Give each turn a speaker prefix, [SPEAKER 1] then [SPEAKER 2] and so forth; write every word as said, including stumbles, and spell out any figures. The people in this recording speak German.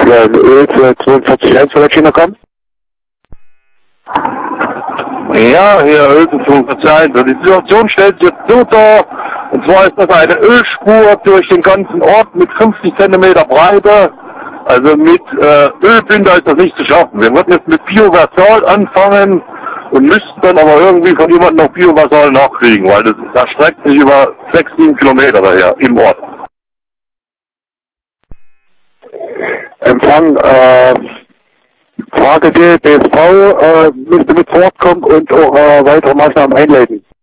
[SPEAKER 1] wieder ein Öl für zweiundvierzig eins von der China kommen?
[SPEAKER 2] Ja, hier Öl für zweiundvierzig eins. Die Situation stellt sich jetzt so dar, und zwar ist das eine Ölspur durch den ganzen Ort mit fünfzig Zentimeter Breite. Also mit äh, Ölbinder ist das nicht zu schaffen. Wir würden jetzt mit Bioversal anfangen und müssten dann aber irgendwie von jemandem noch Bioversal nachkriegen, weil das, das streckt sich über sechs, sieben Kilometer daher im Ort.
[SPEAKER 1] Empfang, äh, Frage D, B S V äh, müsste mit vor Ort kommen und auch äh, weitere Maßnahmen einleiten.